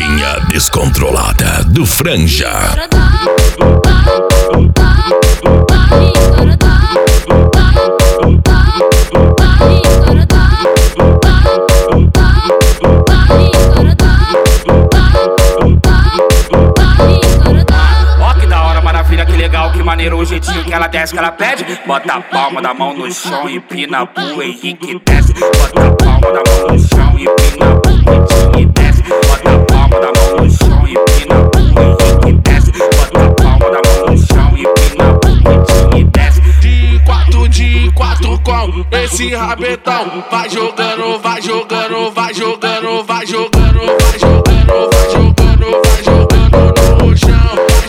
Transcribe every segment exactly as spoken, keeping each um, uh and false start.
Carretinha descontrolada do Franja. Que maneiro o jeitinho que ela desce, que ela pede. Bota a palma da mão no chão e empina pro Henrique desce. Bota a palma da mão no chão e empina pro Henrique desce. Bota a palma da mão no chão e empina pro Henrique desce. Bota a palma da mão no chão e empina pro Henrique desce. De quatro, de quatro com esse rabetão. Vai jogando, vai jogando, vai jogando, vai jogando, vai jogando, vai jogando, vai jogando no chão.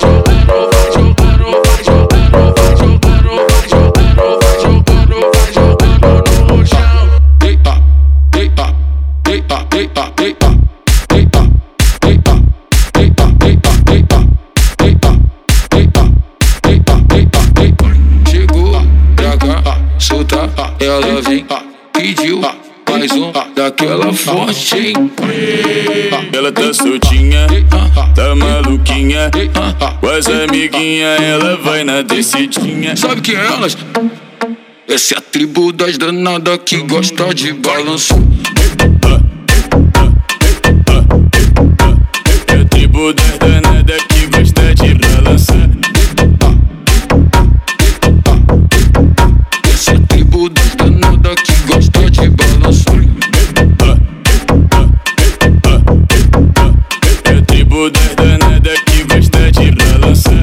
Ela vem, pediu mais um daquela forte, hein? Ela tá soltinha, tá maluquinha. Com as amiguinhas ela vai na descidinha. Sabe que é elas? Essa é a tribo das danadas que gosta de balanço. É a tribo das danadas que gosta de balançar. Essa é a tribo das danadas que gosta de balançar. É a tribo das danadas que gosta de balançar.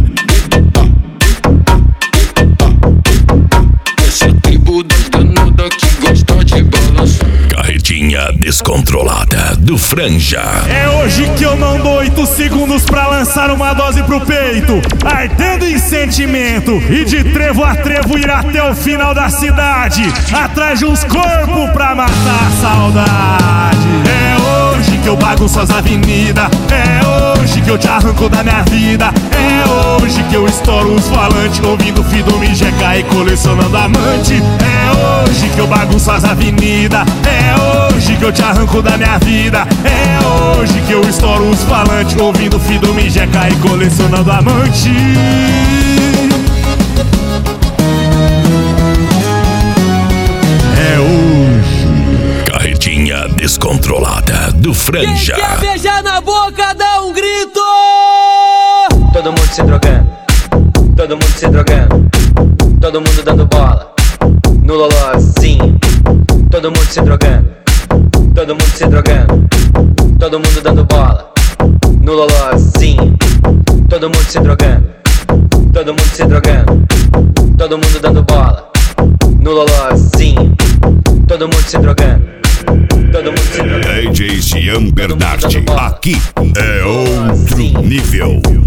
Essa é a tribo das danadas que gosta de balançar. Carretinha descontrolada do Franja. É hoje que eu não dou oito segundos pra lançar uma dose pro peito, ardendo em sentimento, e de trevo a trevo ir até o final da cidade, atrás de uns corpos pra matar a saudade. É hoje que eu bagunço as avenidas, é hoje que eu te arranco da minha vida, é hoje que eu estouro os falantes, ouvindo Fido-me Jeca e colecionando amante. É hoje que eu bagunço as avenidas, é hoje que eu te arranco da minha vida, é hoje que eu estouro os falantes, ouvindo Fido-me Jeca e colecionando amante. É hoje. Carretinha descontrolada do Franja. Quem quer beijar na boca dá um grito. Todo mundo se drogando, todo mundo se drogando, todo mundo dando bola no lolozinho. Todo mundo se drogando, todo mundo se drogando, todo mundo dando bola no lolozinho. Todo mundo se drogando, todo mundo se drogando, todo mundo dando bola no lolozinho. Todo mundo se drogando, todo mundo se drogando. D J Jean Bernardi, aqui é outro nível.